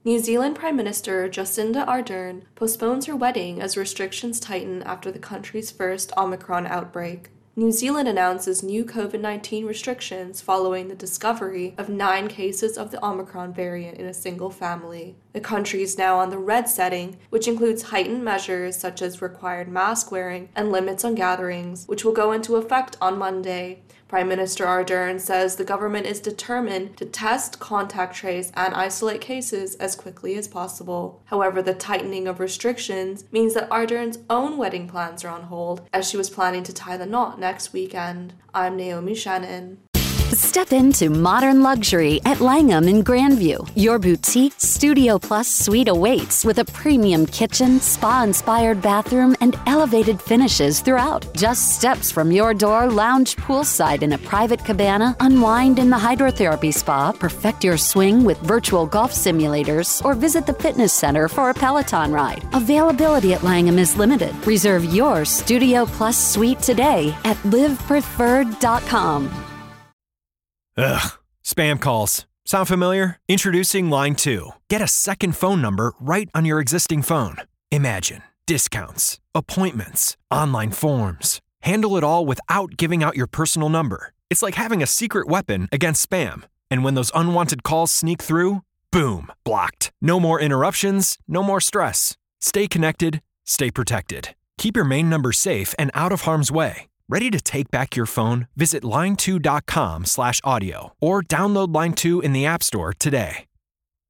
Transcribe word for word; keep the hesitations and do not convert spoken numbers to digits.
New Zealand Prime Minister Jacinda Ardern postpones her wedding as restrictions tighten after the country's first Omicron outbreak. New Zealand announces new covid nineteen restrictions following the discovery of nine cases of the Omicron variant in a single family. The country is now on the red setting, which includes heightened measures such as required mask wearing and limits on gatherings, which will go into effect on Monday. Prime Minister Ardern says the government is determined to test, contact trace, and isolate cases as quickly as possible. However, the tightening of restrictions means that Ardern's own wedding plans are on hold, as she was planning to tie the knot next weekend. I'm Naomi Shannon. Step into modern luxury at Langham in Grandview. Your boutique Studio Plus suite awaits with a premium kitchen, spa-inspired bathroom, and elevated finishes throughout. Just steps from your door, lounge poolside in a private cabana, unwind in the hydrotherapy spa, perfect your swing with virtual golf simulators, or visit the fitness center for a Peloton ride. Availability at Langham is limited. Reserve your Studio Plus suite today at live preferred dot com. Ugh, spam calls. Sound familiar? Introducing Line two. Get a second phone number right on your existing phone. Imagine discounts, appointments, online forms. Handle it all without giving out your personal number. It's like having a secret weapon against spam. And when those unwanted calls sneak through, boom, blocked. No more interruptions, no more stress. Stay connected, stay protected. Keep your main number safe and out of harm's way. Ready to take back your phone? Visit line two dot com slash audio or download Line two in the App Store today.